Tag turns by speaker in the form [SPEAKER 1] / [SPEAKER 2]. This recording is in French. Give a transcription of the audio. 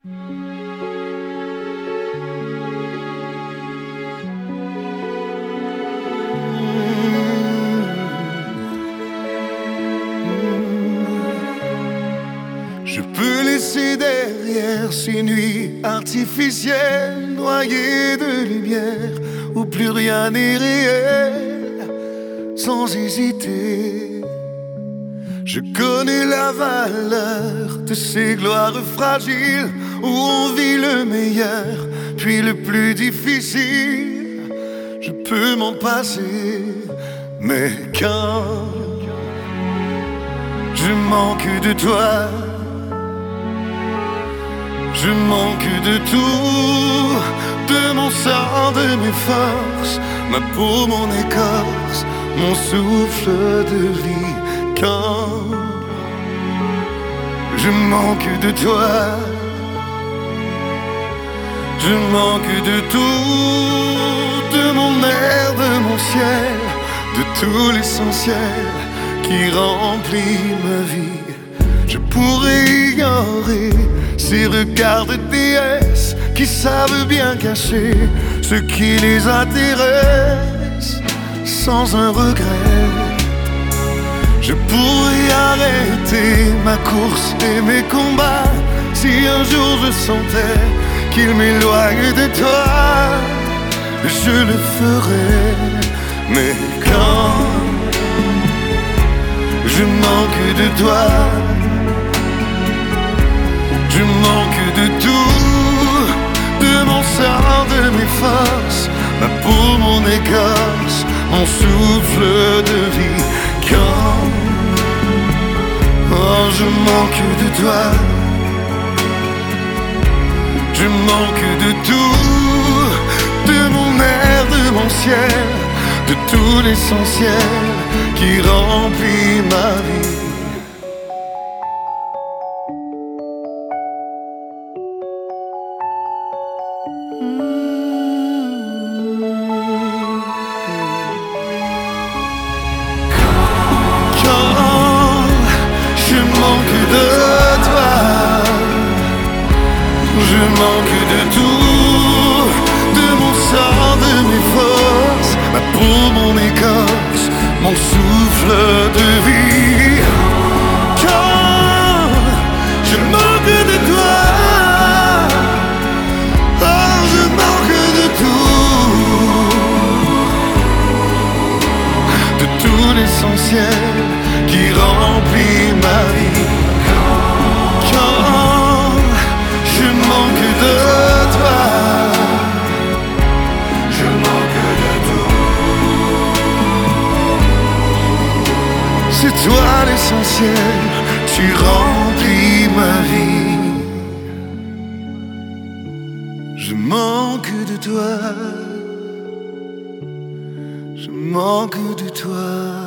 [SPEAKER 1] Je peux laisser derrière ces nuits artificielles, noyées de lumière, où plus rien n'est réel, sans hésiter. Je connais la valeur de ces gloires fragiles, où on vit le meilleur, puis le plus difficile. Je peux m'en passer, mais quand je manque de toi, je manque de tout, de mon sang, de mes forces, ma peau, mon écorce, mon souffle de vie. Quand je manque de toi, je manque de tout, de mon air, de mon ciel, de tout l'essentiel qui remplit ma vie. Je pourrais ignorer ces regards de déesses qui savent bien cacher ce qui les intéresse sans un regret. Je pourrais arrêter ma course et mes combats si un jour je sentais qu'ils m'éloignent de toi. Je le ferais, mais quand je manque de toi, je manque de tout, de mon sang, de mes forces, ma peau, mon écorce, mon souffle de vie. Quand oh, je manque de toi, je manque de tout, de mon air, de mon ciel, de tout l'essentiel qui remplit ma vie. Je manque de tout, de mon sang, de mes forces, ma peau, mon écorce, mon souffle de vie. Quand je manque de toi, oh, je manque de tout l'essentiel qui remplit ma vie. C'est toi l'essentiel, tu remplis ma vie. Je manque de toi, je manque de toi.